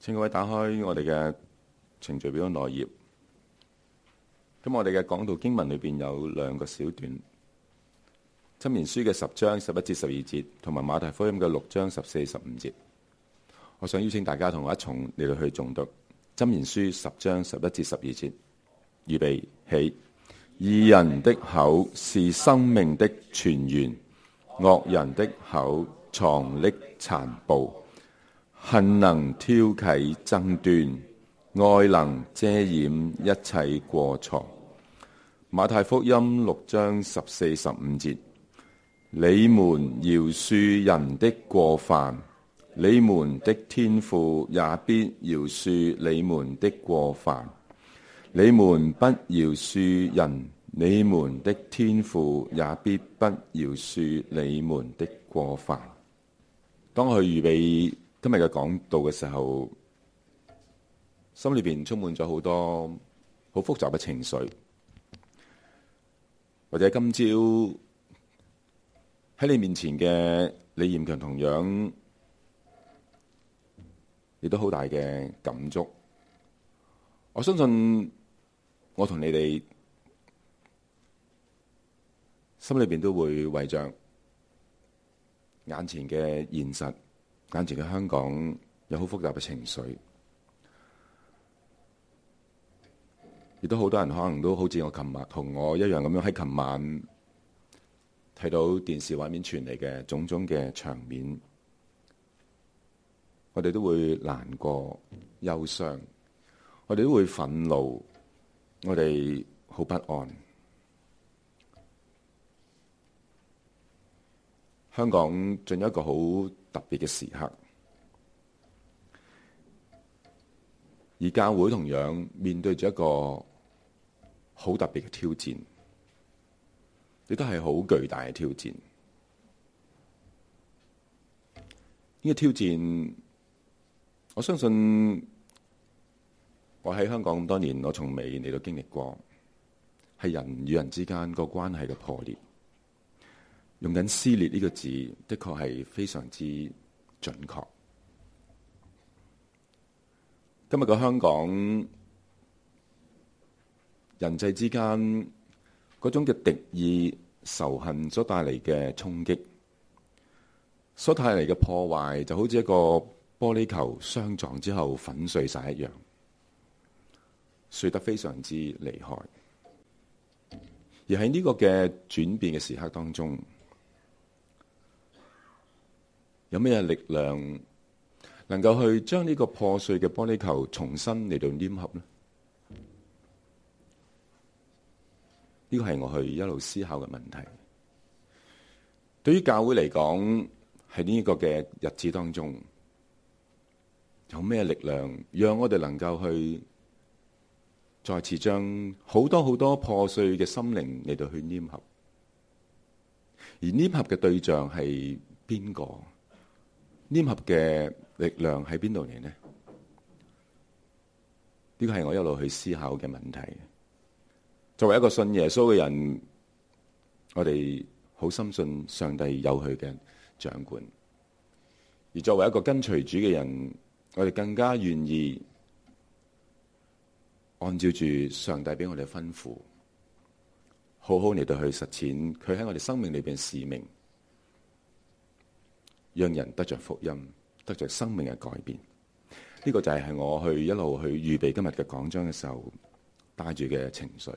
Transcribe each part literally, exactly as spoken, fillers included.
請各位打開我哋嘅程序表內頁。咁我哋嘅講道經文裏邊有兩個小段，箴言書嘅十章十一至十二節，同埋馬太福音嘅六章十四十五節。我想邀請大家同我一同嚟到去誦讀箴言書十章十一至十二節。預備起，義人的口是生命的泉源，惡人的口藏匿殘暴。恨能挑起爭端，愛能遮掩一切過錯。馬太福音六章十四十五節，你們饒恕人的過犯，你們的天父也必饒恕你們的過犯。你們不饒恕人，你們的天父也必不饒恕你們的過犯。當我預備今日嘅講道嘅時候，心裏邊充滿咗好多好複雜嘅情緒，或者今朝喺你面前嘅李艷強同樣亦都好大嘅感觸。我相信我同你哋心裏邊都會為着眼前嘅現實，眼前嘅香港有好複雜嘅情緒，亦都好多人可能都好似我琴日同我一樣咁樣喺琴晚睇到電視畫面傳嚟嘅種種嘅場面，我哋都會難過、憂傷，我哋都會憤怒，我哋好不安。香港進入一個好特別嘅時刻，而教會同樣面對住一個好特別嘅挑戰，亦都係好巨大嘅挑戰。呢個挑戰，我相信我喺香港咁多年，我從未嚟到經歷過，係人與人之間個關係嘅破裂。用緊撕裂呢個字，的確係非常之準確。今日嘅香港，人際之間嗰種嘅敵意、仇恨所帶嚟嘅衝擊，所帶嚟嘅破壞，就好似一個玻璃球相撞之後粉碎晒一樣，碎得非常之厲害。而喺呢個嘅轉變嘅時刻當中，有咩力量能夠去將呢個破碎嘅玻璃球重新嚟到黏合呢？呢個係我去一路思考嘅問題。對於教會嚟講，喺呢個嘅日子當中，有咩力量讓我哋能夠去再次將好多好多破碎嘅心靈嚟到去黏合？而黏合嘅對象係邊個？黏合嘅力量喺邊度嚟呢？呢個係我一路去思考嘅問題。作為一個信耶穌嘅人，我哋好深信上帝有佢嘅掌管；而作為一個跟隨主嘅人，我哋更加願意按照住上帝俾我哋吩咐，好好嚟到去實踐佢喺我哋生命裏邊使命。讓人得着福音，得着生命嘅改變。呢、這個就係我去一路去預備今日嘅講章嘅時候帶住嘅情緒。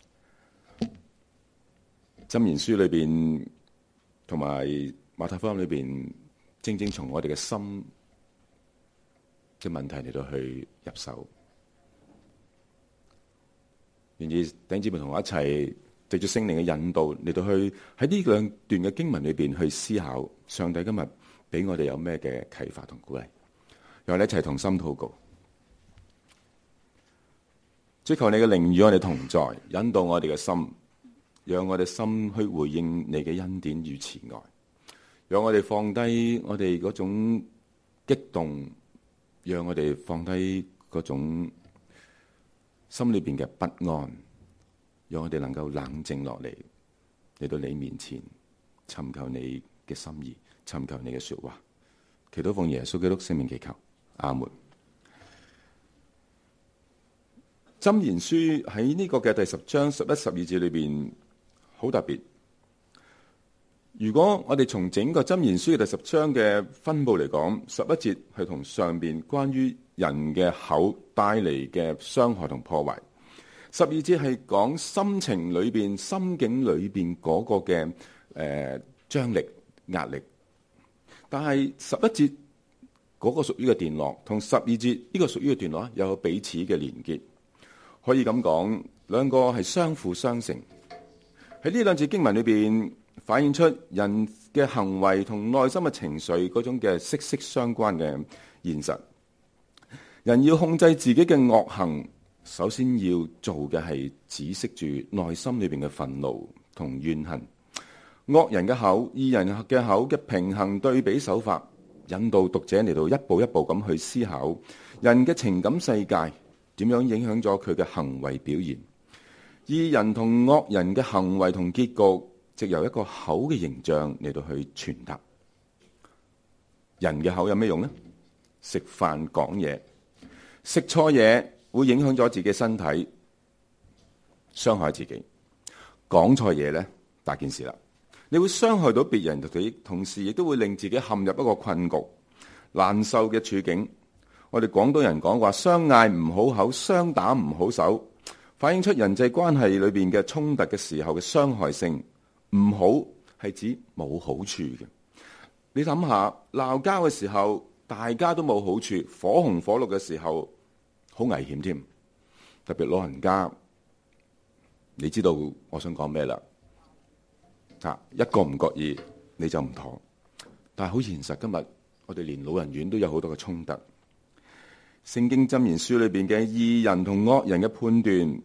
箴言書裏邊同埋馬太福音裏邊，正正從我哋嘅心嘅問題嚟到去入手。願意弟兄姊妹同我一齊藉住聖靈嘅引導嚟到去喺呢兩段嘅經文裏邊去思考上帝今日俾我哋有咩嘅啟發同鼓勵。讓我哋一齊同心禱告，追求你嘅靈與我哋同在，引導我哋嘅心，讓我哋心去回應你嘅恩典與慈愛，讓我哋放低我哋嗰種激動，讓我哋放低嗰種心裏邊嘅不安，讓我哋能夠冷靜落嚟，嚟到你面前尋求你嘅心意，尋求你嘅說話。祈禱奉耶穌基督聖名祈求，阿門。 箴言書喺呢個嘅第十章十一、十二節裏邊好特別。如果我哋從整個箴言書嘅第十章嘅分佈嚟講，十一節係同上邊關於人嘅口帶嚟嘅傷害同破壞，十二節係講心情裏邊、心境裏邊嗰個嘅誒張力、壓力。但係十一節嗰個屬於嘅段落，同十二節呢個屬於嘅段落有彼此嘅連結。可以咁講，兩個係相輔相成。喺呢兩節經文裏邊，反映出人嘅行為同內心嘅情緒嗰種嘅息息相關嘅現實。人要控制自己嘅惡行，首先要做嘅係止息住內心裏邊嘅憤怒同怨恨。惡人嘅口、義人嘅口嘅平衡對比手法，引導讀者嚟到一步一步咁去思考人嘅情感世界點樣影響咗佢嘅行為表現。義人同惡人嘅行為同結局，藉由一個口嘅形象嚟到去傳達。人嘅口有咩用呢？食飯講嘢，食錯嘢會影響咗自己身體，傷害自己。講錯嘢呢，大件事啦，你會傷害到別人，同時亦都會令自己陷入一個困局、難受嘅處境。我哋廣東人講話，相嗌唔好口，相打唔好手，反映出人際關係裏邊嘅衝突嘅時候嘅傷害性。唔好係指冇好處嘅。你諗下，鬧交嘅時候大家都冇好處，火紅火綠嘅時候好危險添。特別老人家，你知道我想講咩啦？啊，一個唔覺意你就唔妥。但係好現實，今日我哋連老人院都有好多嘅衝突。聖經箴言書裏邊嘅義人同惡人嘅判斷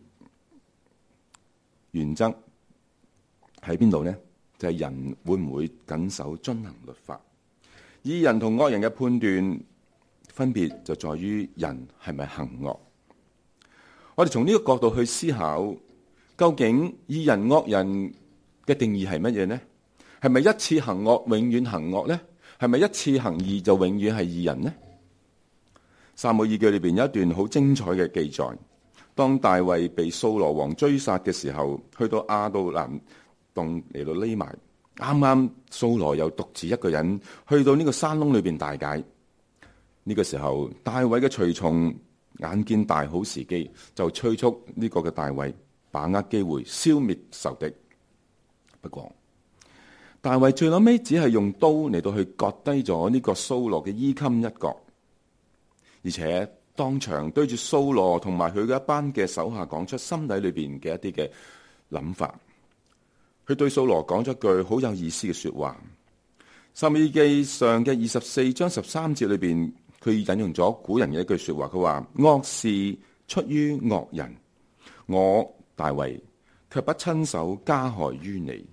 原則喺邊度呢？就係人會唔會謹守遵行律法。義人同惡人嘅判斷分別就在於人係咪行惡。我哋從呢個角度去思考，究竟義人惡人嘅定義係乜嘢呢？係咪一次行惡永遠行惡呢？係咪一次行義就永遠係義人呢？撒母耳記裏邊有一段好精彩嘅記載，當大衛被掃羅王追殺嘅時候，去到亞杜蘭洞嚟到匿埋，啱啱掃羅又獨自一個人去到呢個山窿裏邊大解。呢個時候，大衛嘅隨從眼見大好時機，就催促呢個嘅大衛把握機會消滅仇敵。不過大衛最後尾只係用刀嚟到去割低咗呢個掃羅嘅衣襟一角，而且當場對住掃羅同埋佢嘅一班嘅手下講出心底裏邊嘅一啲嘅諗法。佢對掃羅講咗句好有意思嘅說話。撒母耳記上嘅二十四章十三節裏邊，佢引用咗古人嘅一句說話，佢話惡事出於惡人，我大衛卻不親手加害於你。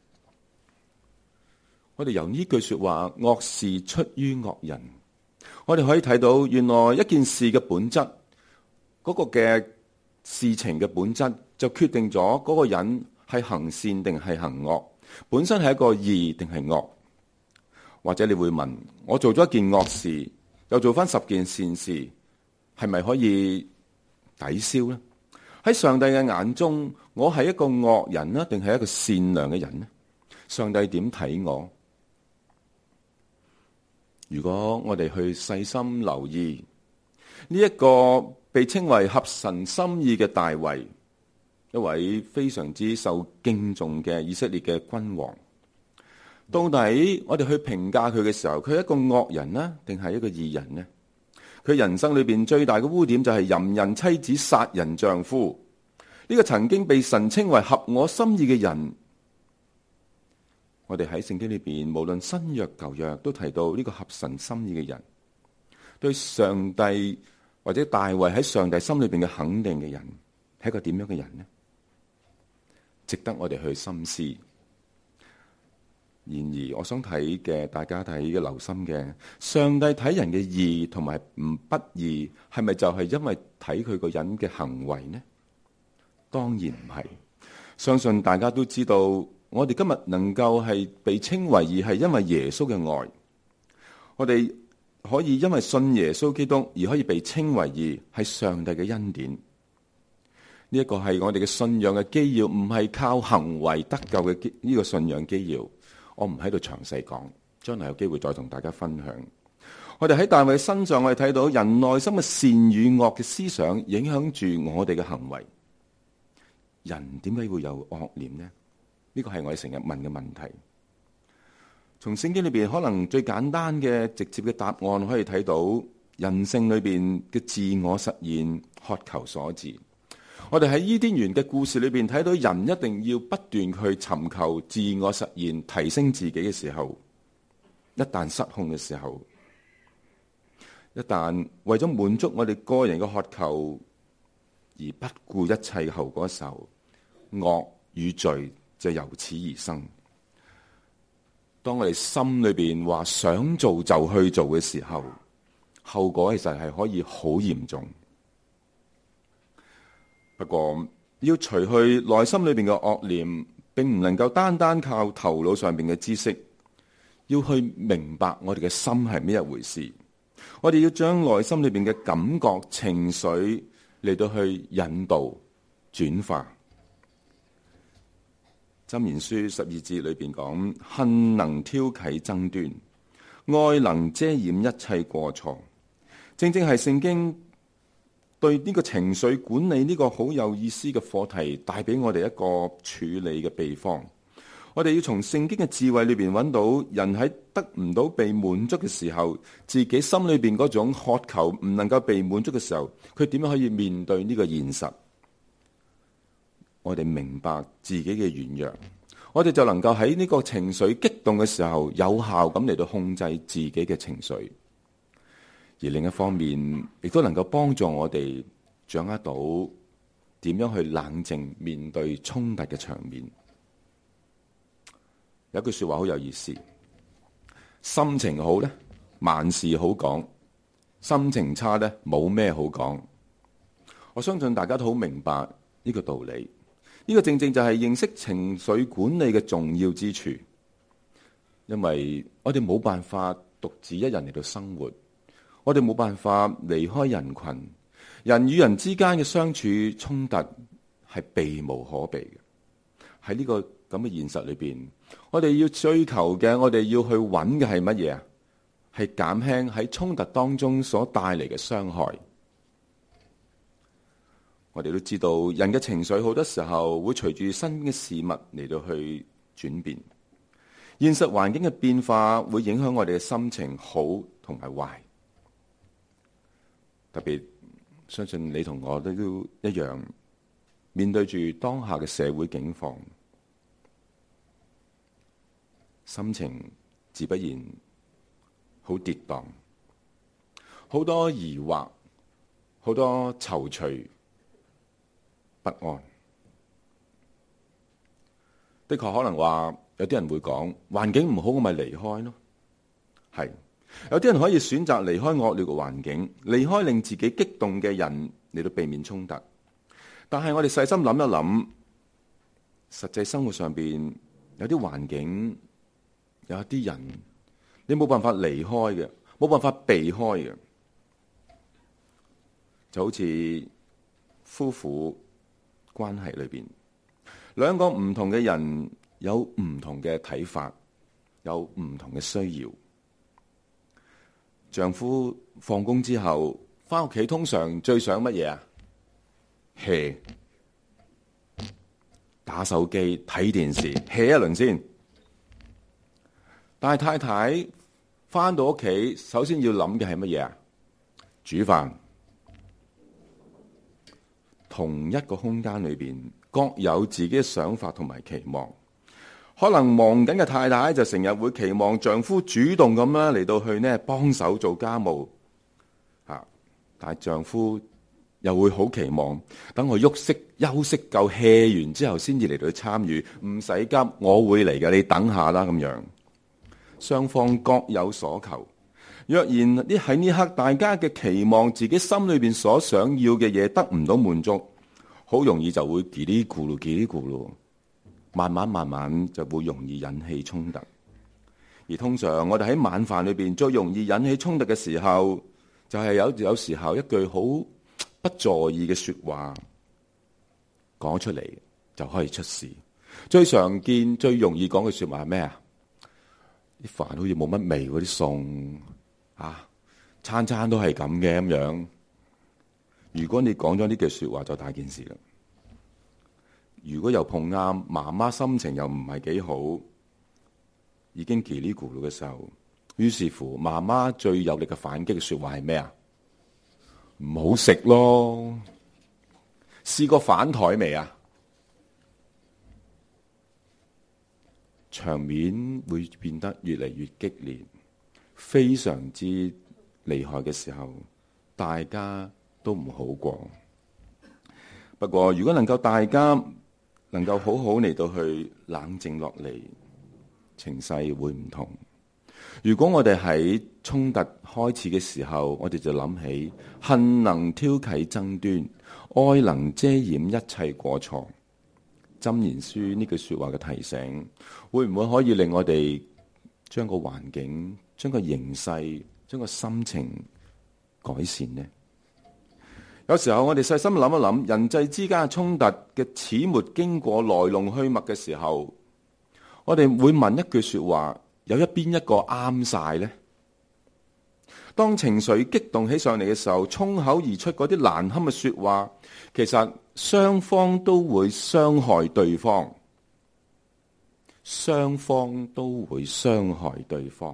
我哋由呢句說話，惡事出於惡人，我哋可以睇到原來一件事嘅本質，嗰個嘅事情嘅本質就決定咗嗰個人係行善定係行惡，本身係一個義定係惡。或者你會問，我做咗一件惡事，又做翻十件善事，係咪可以抵消呢？喺上帝嘅眼中，我係一個惡人呢，定係一個善良嘅人呢？上帝點睇我？如果我哋去細心留意呢一個被稱為合神心意嘅大衛，一位非常之受敬重嘅以色列嘅君王，到底我哋去評價佢嘅時候，佢係一個惡人呢，定係一個義人呢？佢人生裏邊最大嘅污點就係淫人妻子、殺人丈夫。呢個曾經被神稱為合我心意嘅人，我哋喺聖經裏邊無論新約舊約都提到呢個合神心意嘅人，對上帝或者大衛喺上帝心裏邊嘅肯定嘅人，係一個點樣嘅人呢？值得我哋去深思。然而，我想睇嘅，大家睇嘅留心嘅，上帝睇人嘅義同埋唔不義，係咪就係因為睇佢個人嘅行為呢？當然唔係。相信大家都知道，我哋今日能夠係被稱為義，係因為耶穌嘅愛。我哋可以因為信耶穌基督而可以被稱為義，係上帝嘅恩典。 呢一個係我哋嘅信仰嘅基要，唔係靠行為得救嘅呢個信仰基要。我唔喺度詳細講，將來有機會再同大家分享。我哋喺大衛身上，我哋睇到人內心嘅善與惡嘅思想影響住我哋嘅行為。人點解會有惡念呢？呢個係我哋成日問嘅問題。從聖經裏邊，可能最簡單嘅直接嘅答案可以睇到人性裏邊嘅自我實現渴求所致。我哋喺伊甸園嘅故事裏邊睇到，人一定要不斷去尋求自我實現、提升自己嘅時候，一旦失控嘅時候，一旦為咗滿足我哋個人嘅渴求而不顧一切嘅後果嘅時候，惡與罪就由此而生。當我哋心裏邊話想做就去做嘅時候，後果其實係可以好嚴重。不過要除去內心裏邊嘅惡念，並唔能夠單單靠頭腦上邊嘅知識，要去明白我哋嘅心係咩一回事。我哋要將內心裏邊嘅感覺、情緒嚟到去引導、轉化。箴言書十二節裏邊講：恨能挑起爭端，愛能遮掩一切過錯。正正係聖經對呢個情緒管理呢個好有意思嘅課題，帶俾我哋一個處理嘅秘方。我哋要從聖經嘅智慧裏邊揾到人喺得唔到被滿足嘅時候，自己心裏邊嗰種渴求唔能夠被滿足嘅時候，佢點樣可以面對呢個現實？我哋明白自己嘅軟弱，我哋就能夠喺呢個情緒激動嘅時候，有效咁嚟到控制自己嘅情緒。而另一方面，亦都能夠幫助我哋掌握到點樣去冷靜面對衝突嘅場面。有句說話好有意思，心情好咧，萬事好講；心情差咧，冇咩好講。我相信大家都好明白呢個道理。呢個正正就係認識情緒管理嘅重要之處，因為我哋冇辦法獨自一人嚟到生活，我哋冇辦法離開人群，人與人之間嘅相處衝突係避無可避嘅。喺呢個咁嘅現實裏邊，我哋要追求嘅，我哋要去揾嘅係乜嘢啊？係減輕喺衝突當中所帶嚟嘅傷害。我哋都知道，人嘅情緒好多時候會隨住新嘅事物嚟到去轉變，現實環境嘅變化會影響我哋嘅心情好同埋壞。特別相信你同我都一樣，面對住當下嘅社會境況，心情自不然好跌宕，好多疑惑，好多躊躇不安。的確可能話有啲人會講，環境唔好，我咪離開咯。係，有啲人可以選擇離開惡劣嘅環境，離開令自己激動嘅人嚟到避免衝突。但係我哋細心諗一諗，實際生活上邊有啲環境，有一啲人，你冇辦法離開嘅，冇辦法避開嘅，就好似夫婦關係裏邊，兩個唔同嘅人有唔同嘅睇法，有唔同嘅需要。丈夫放工之後翻屋企，通常最想乜嘢啊？hea，打手機睇電視 hea 一輪先。但係太太翻到屋企，首先要諗嘅係乜嘢啊？煮飯。同一個空間裏邊，各有自己嘅想法同埋期望。可能忙緊嘅太太就成日會期望丈夫主動咁啦嚟到去呢幫手做家務，啊！但係丈夫又會好期望等我喐息休息夠 hea 完之後，先至嚟到去參與。唔使急，我會嚟嘅，你等下啦咁樣。雙方各有所求。若然呢喺呢刻，大家嘅期望，自己心裏邊所想要嘅嘢得唔到滿足，好容易就會嘰哩咕嚕嘰哩咕嚕，慢慢慢慢就會容易引起衝突。而通常我哋喺晚飯裏邊最容易引起衝突嘅時候，就係有有時候一句好不在意嘅說話， 講出嚟就可以出事。最常見、最容易講嘅說話係咩啊？啲飯好似冇乜味，嗰啲餸啊，餐餐都係咁嘅咁樣。如果你講咗呢句說話，就大件事啦。如果又碰啱媽媽心情又唔係幾好，已經嘰哩咕嚕嘅時候，於是乎媽媽最有力嘅反擊嘅說話係咩啊？唔好食咯。試過反台未啊？場面會變得越嚟越激烈，非常之厲害嘅時候，大家都唔好過。不過如果能夠大家能夠好好嚟到去冷靜落嚟，情勢會唔同。如果我哋喺衝突開始嘅時候，我哋就諗起恨能挑起爭端，愛能遮掩一切過錯。箴言書呢句說話嘅提醒，會唔會可以令我哋將個環境、將個形勢、將個心情改善呢？有時候我哋細心諗一諗，人際之間嘅衝突嘅始末經過、來龍去脈嘅時候，我哋會問一句說話：有一邊一個啱晒呢？當情緒激動起上嚟嘅時候，衝口而出嗰啲難堪嘅說話，其實雙方都會傷害對方，雙方都會傷害對方。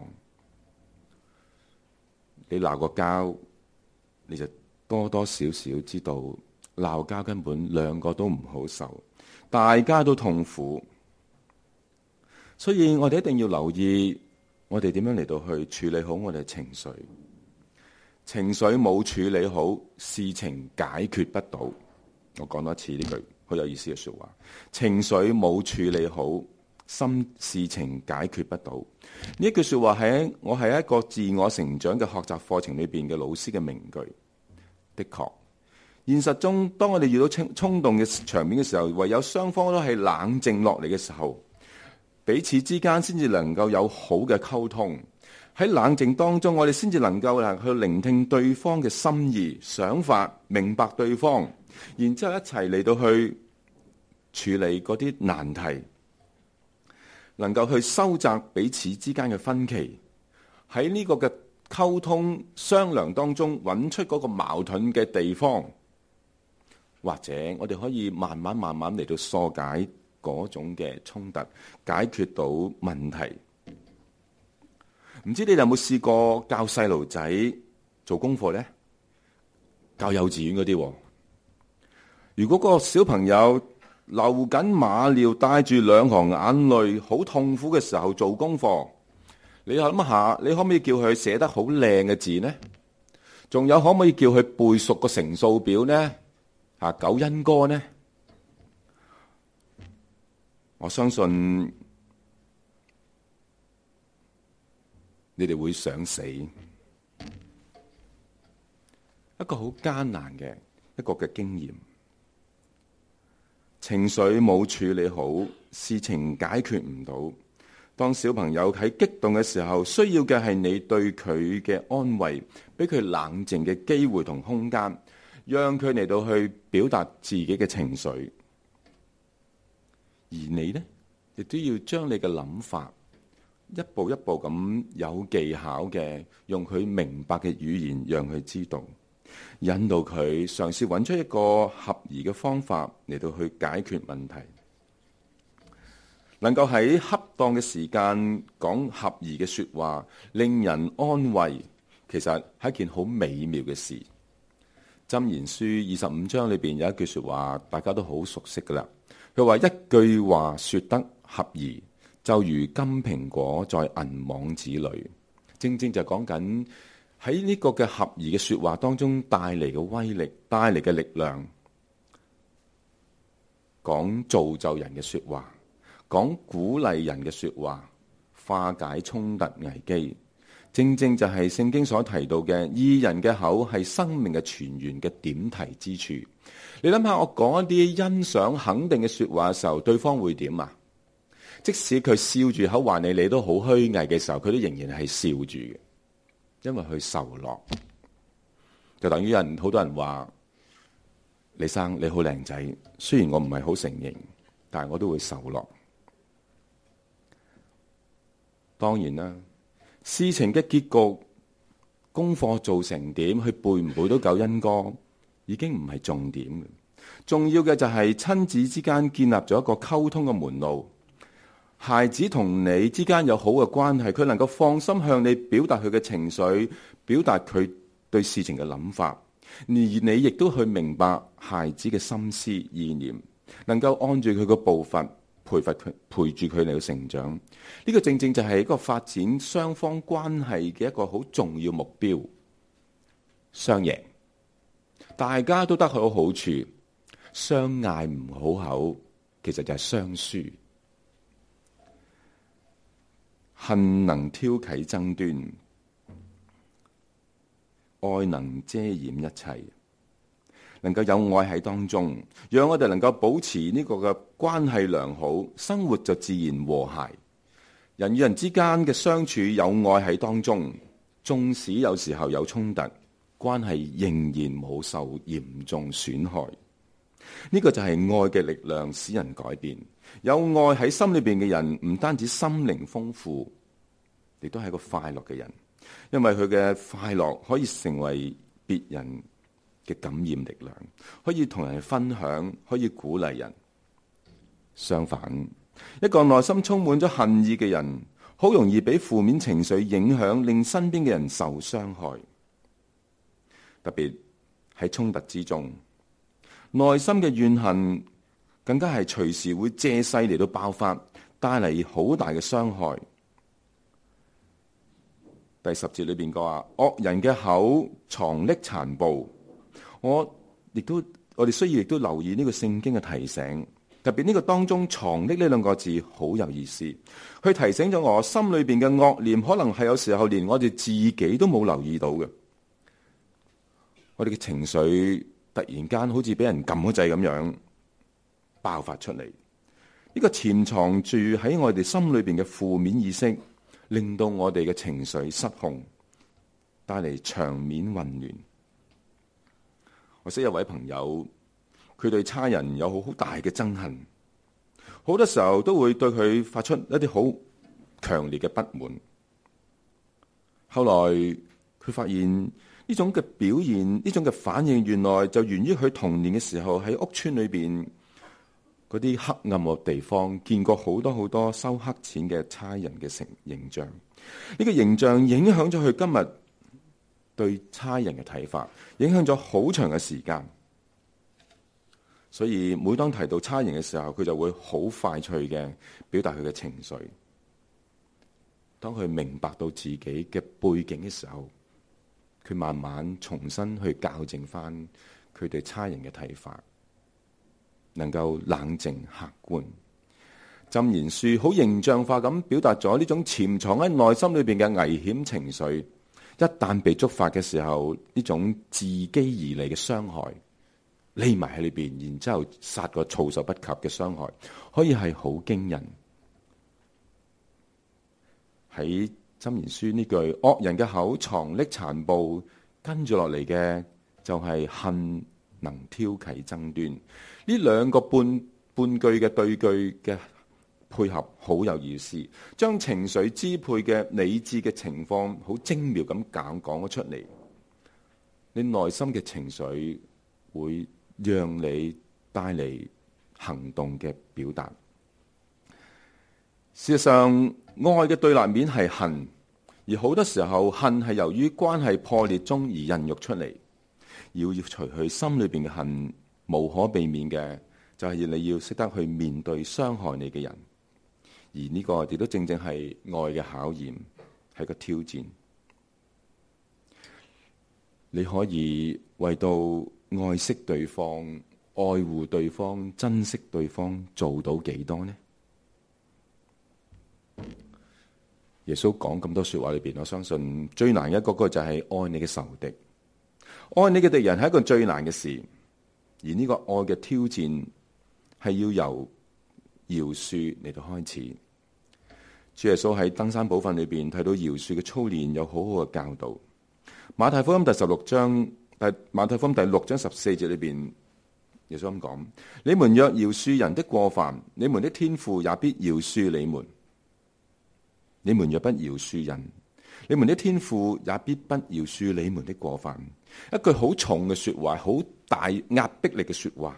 你鬧個交，你就多多少少知道鬧交根本兩個都唔好受，大家都痛苦。所以我哋一定要留意，我哋點樣嚟到去處理好我哋嘅情緒。情緒冇處理好，事情解決不到。我講多一次呢句好有意思嘅說話。情緒冇處理好，心事情解決不到。呢句說話喺我係一個自我成長嘅學習課程裏邊嘅老師嘅名句。的確，現實中當我哋遇到衝衝動嘅場面嘅時候，唯有雙方都係冷靜落嚟嘅時候，彼此之間先至能夠有好嘅溝通。喺冷靜當中，我哋先至能夠去聆聽對方嘅心意、想法，明白對方，然之後一齊嚟到去處理嗰啲難題，能夠去收窄彼此之間嘅分歧。喺呢個嘅溝通商量當中，揾出嗰個矛盾嘅地方，或者我哋可以慢慢慢慢嚟到疏解嗰種嘅衝突，解決到問題。唔知你哋有冇試過教細路仔做功課呢？教幼稚園嗰啲，如果個小朋友流緊馬尿，帶住兩行眼淚，好痛苦嘅時候做功課，你諗下，你可唔可以叫佢寫得好靚嘅字呢？仲有可唔可以叫佢背熟個乘數表呢？啊，九因歌呢？我相信你哋會想死。一個好艱難嘅一個嘅經驗，情緒冇處理好，事情解決唔到。當小朋友喺激動嘅時候，需要嘅係你對佢嘅安慰，俾佢冷靜嘅機會同空間，讓佢嚟到去表達自己嘅情緒。而你呢，亦都要將你嘅諗法一步一步咁有技巧嘅，用佢明白嘅語言讓佢知道，引導佢嘗試揾出一個合宜嘅方法嚟到去解決問題。能夠喺恰當嘅時間講合宜嘅說話，令人安慰，其實係一件好美妙嘅事。箴言書二十五章裏邊有一句說話，大家都好熟悉噶啦。佢話，一句話說得合宜，就如金蘋果在銀網子裏。正正就講緊喺呢個嘅合宜嘅說話當中帶嚟嘅威力，帶嚟嘅力量。講造就人嘅說話，講鼓勵人嘅說話，化解衝突危機，正正就係聖經所提到嘅，義人嘅口係生命嘅泉源嘅點題之處。你諗下，我講一啲欣賞肯定嘅說話嘅時候，對方會點啊？即使佢笑住口話你，你都好虛偽嘅時候，佢都仍然係笑住嘅，因為佢受落。就等於人好多人話李生你好靚仔，雖然我唔係好承認，但係我都會受落。當然啦，事情嘅結局，功課做成點，去背唔背到救恩歌，已經唔係重點嘅。重要嘅就係親子之間建立咗一個溝通嘅門路，孩子同你之間有好嘅關係，佢能夠放心向你表達佢嘅情緒，表達佢對事情嘅諗法，而你亦都去明白孩子嘅心思意念，能夠按住佢嘅步伐陪罰佢，陪住佢嚟到成長。呢個正正就係一個發展雙方關係嘅一個好重要目標，雙贏，大家都得好好處。相嗌唔好口，其實就係雙輸。恨能挑起爭端，愛能遮掩一切。能夠有愛喺當中，讓我哋能夠保持呢個嘅關係良好，生活就自然和諧。人與人之間嘅相處有愛喺當中，縱使有時候有衝突，關係仍然冇受嚴重損害。呢個就係愛嘅力量，使人改變。有愛喺心裏邊嘅人，唔單止心靈豐富，亦都係個快樂嘅人，因為佢嘅快樂可以成為別人嘅感染力量，可以同人分享，可以鼓勵人。相反，一個內心充滿咗恨意嘅人，好容易俾負面情緒影響，令身邊嘅人受傷害。特別喺衝突之中，內心嘅怨恨更加係隨時會借勢嚟到爆發，帶嚟好大嘅傷害。第十節裏邊講話，惡人嘅口藏匿殘暴。我亦都我哋需要亦都留意呢個聖經嘅提醒，特別呢個當中藏匿呢兩個字好有意思。佢提醒咗我心裏邊嘅惡念，可能係有時候連我哋自己都冇留意到嘅。我哋嘅情緒突然間好似俾人撳咗掣咁樣爆發出嚟，呢個潛藏住喺我哋心裏邊嘅負面意識，令到我哋嘅情緒失控，帶嚟場面混亂。我識一位朋友，佢對差人有好大嘅憎恨，好多時候都會對佢發出一啲好強烈嘅不滿。後來佢發現呢種嘅表現，呢種嘅反應，原來就源於佢童年嘅時候喺屋村裏邊嗰啲黑暗嘅地方，見過好多好多收黑錢嘅差人嘅成形象。呢個形象影響咗佢今日對差人嘅睇法，影響咗好長嘅時間。所以每當提到差人嘅時候，佢就會好快脆嘅表達佢嘅情緒。當佢明白到自己嘅背景嘅時候，佢慢慢重新去校正翻佢對差人嘅睇法，能夠冷靜客觀。箴言書好形象化咁表達咗呢種潛藏喺內心裏邊嘅危險情緒，一旦被觸發嘅時候，呢種自己而嚟嘅傷害，匿埋喺裏邊，然之後殺個措手不及嘅傷害，可以係好驚人。喺箴言書呢句惡人嘅口藏匿殘暴，跟住落嚟嘅就係恨能挑起爭端。呢兩個半半句嘅對句嘅配合好有意思，將情緒支配嘅理智嘅情況好精妙咁講講咗出嚟。你內心嘅情緒會讓你帶嚟行動嘅表達。事實上，愛嘅對立面係恨，而好多時候恨係由於關係破裂中而孕育出嚟。要要除去心裏邊嘅恨，無可避免嘅就係你要識得去面對傷害你嘅人。而呢個亦都正正係愛嘅考驗，係個挑戰。你可以為到愛惜對方、愛護對方、珍惜對方做到幾多呢？耶穌講咁多說話裏邊，我相信最難嘅一個個就係愛你嘅仇敵。愛你嘅敵人係一個最難嘅事，而呢個愛嘅挑戰係要由饒恕嚟到開始。主耶穌喺登山寶訓裏邊睇到饒恕嘅操練有好好嘅教導。馬太福音第十六章，第馬太福音第六章十四節裏邊耶穌咁講：你們若饒恕人的過犯，你們的天父也必饒恕你們；你們若不饒恕人，你們的天父也必不饒恕你們的過犯。一句好重嘅說話，好大壓迫力嘅說話，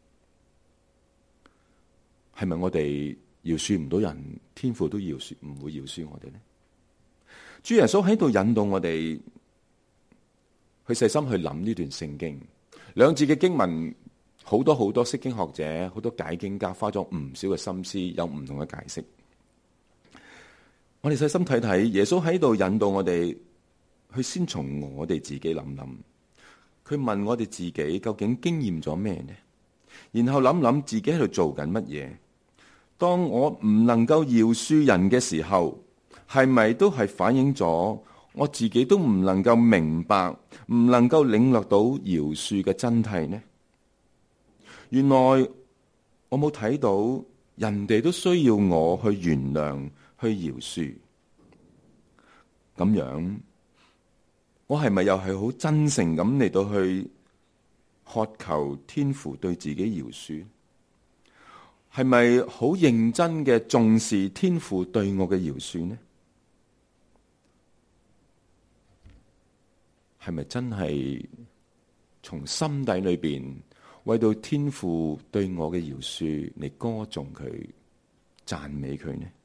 係咪我哋饒恕唔到人，天父都饒恕唔會饒恕我哋呢？主耶穌喺度引導我哋去細心去諗呢段聖經，兩節嘅經文，好多好多釋經學者、好多解經家花咗唔少嘅心思，有唔同嘅解釋。我哋細心睇睇，耶穌喺度引導我哋去先從我哋自己諗諗，佢問我哋自己究竟經驗咗咩呢？然後諗諗自己喺度做緊乜嘢？當我唔能夠饒恕人嘅時候，係咪都係反映咗我自己都唔能夠明白，唔能夠領略到饒恕嘅真諦呢？原來我冇睇到人哋都需要我去原諒，去饒恕。咁樣我係咪又係好真誠咁嚟到去渴求天父對自己饒恕？係咪好認真嘅重視天父對我嘅饒恕呢？係咪真係從心底裏邊為到天父對我嘅饒恕嚟歌頌佢、讚美佢呢？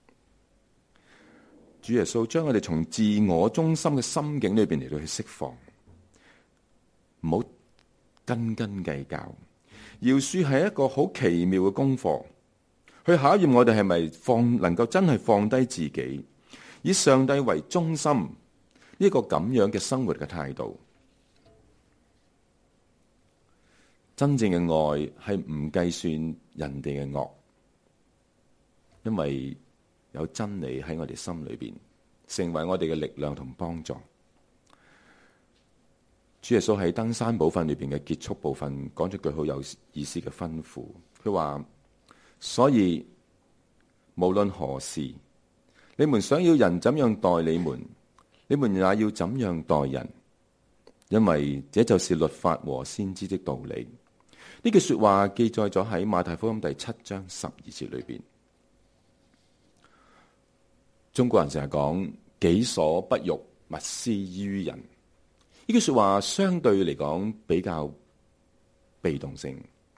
主耶穌將我哋從自我中心嘅心境裏邊嚟到去釋放，唔好斤斤計較。饒恕係一個好奇妙嘅功課，去考驗我哋係咪放能夠真係放低自己，以上帝為中心呢個咁樣嘅生活嘅態度。真正嘅愛係唔計算人哋嘅惡，因為有真理喺我哋心裏邊，成為我哋嘅力量同幫助。主耶穌喺登山寶訓裏邊嘅結束部分講咗句好有意思嘅吩咐，佢話：所以無論何事，你們想要人怎樣待你們，你們也要怎樣待人，因為這就是律法和先知的道理。呢句說話記載咗喺馬太福音第七章十二節裏邊。中國人成日講己所不欲，勿施於人。呢句說話相對嚟講比較被動性，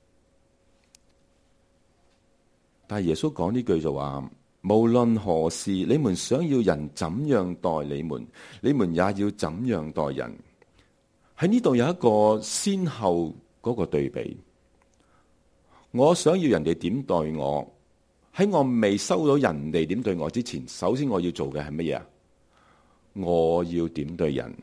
但係耶穌講呢句就話：無論何事，你們想要人怎樣待你們，你們也要怎樣待人。喺呢度有一個先後嗰個對比。我想要人哋點待我，喺我未收到人哋點對我之前，首先我要做嘅係乜嘢啊？我要點對人。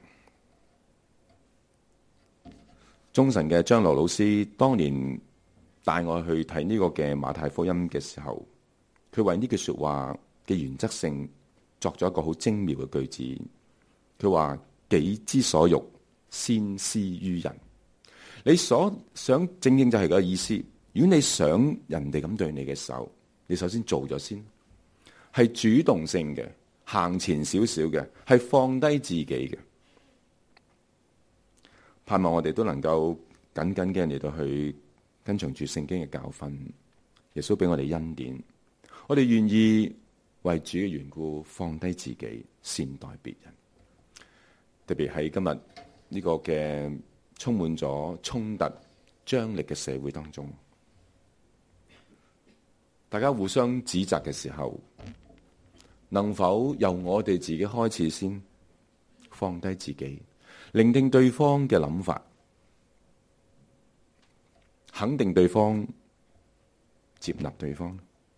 中神嘅張羅老師當年帶我去睇呢個嘅馬太福音嘅時候，佢為呢句說話嘅原則性作咗一個好精妙嘅句子。佢話：己之所欲，先施於人。你所想正正就係個意思。如果你想人哋咁對你嘅時候，你首先做咗先，係主動性嘅，行前少少嘅，係放低自己嘅。盼望我哋都能夠緊緊嘅嚟到去跟從住聖經嘅教訓，耶穌俾我哋恩典，我哋願意為主嘅緣故放低自己，善待別人。特別喺今日呢個嘅充滿咗衝突、張力嘅社會當中，大家互相指責嘅時候，能否由我哋自己開始先放低自己？聆聽對方嘅諗法，肯定對方，接納對方。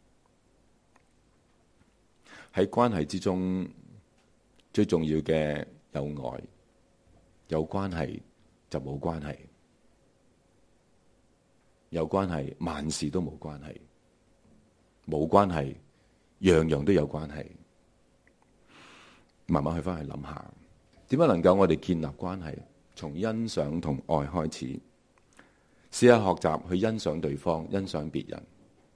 喺關係之中，最重要嘅有愛，有關係就冇關係，有關係萬事都冇關係，冇關係樣樣都有關係。慢慢去翻去諗下。點樣能夠我哋建立關係？從欣賞同愛開始，試下學習去欣賞對方，欣賞別人。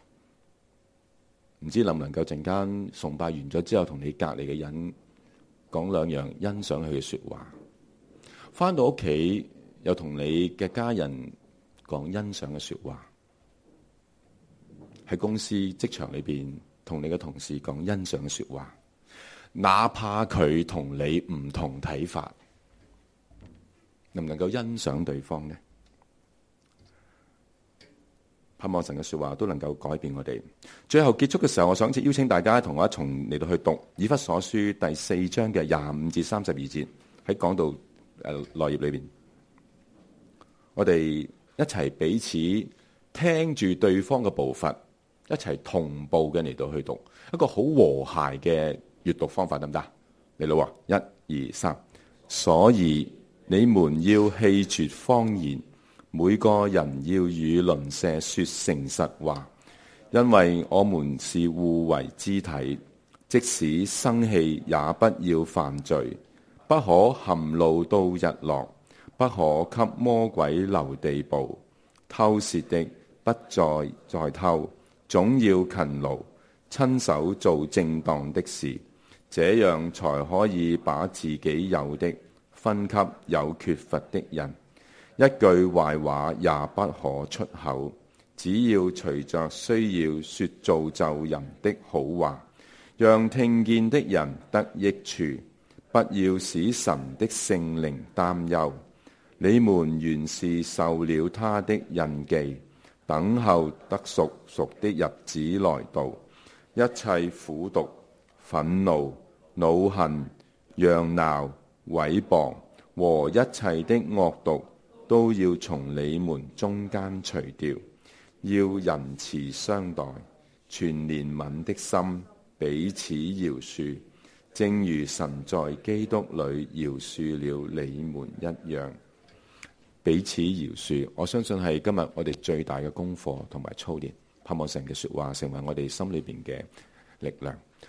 唔知能唔能夠陣間崇拜完咗之後，同你隔籬嘅人講兩樣欣賞佢嘅說話。翻到屋企又同你嘅家人講欣賞嘅說話，喺公司職場裏邊同你嘅同事講欣賞嘅說話，哪怕佢同你唔同睇法，能唔能夠欣賞對方呢？盼望神嘅說話都能夠改變我哋。最後結束嘅時候，我想邀請大家同我一同嚟到去讀以弗所書第四章嘅廿五至三十二節，喺講到誒內頁裏邊，我哋一齊彼此聽住對方嘅步伐，一齊同步嘅嚟到去讀，一個好和諧嘅閱讀方法，得唔得？嚟咯，一、二、三。所以你們要棄絕謊言，每個人要與鄰舍說誠實話，因為我們是互為肢體。即使生氣，也不要犯罪，不可含怒到日落，不可給魔鬼留地步。偷竊的不再再偷，總要勤勞，親手做正當的事，這樣才可以把自己有的分給有缺乏的人。一句壞話也不可出口，只要隨着需要說造就人的好話，讓聽見的人得益處。不要使神的聖靈擔憂，你們原是受了他的印記，等候得贖贖的日子來到。一切苦毒、憤怒、惱恨、嚷鬧、毀謗和一切的惡毒，都要從你們中間除掉，要仁慈相待，存憐憫的心，彼此饒恕，正如神在基督裏饒恕了你們一樣。彼此饒恕，我相信係今日我哋最大嘅功課同埋操練。盼望神嘅說話成為我哋心裏邊嘅力量。